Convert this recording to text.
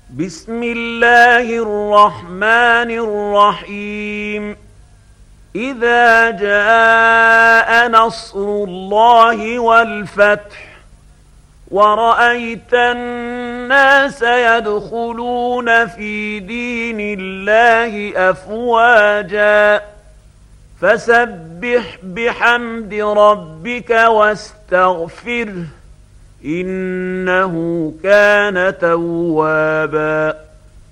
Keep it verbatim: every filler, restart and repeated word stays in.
بسم الله الرحمن الرحيم إذا جاء نصر الله والفتح ورأيت الناس يدخلون في دين الله أفواجا فسبح بحمد ربك واستغفره إنه كان توابا.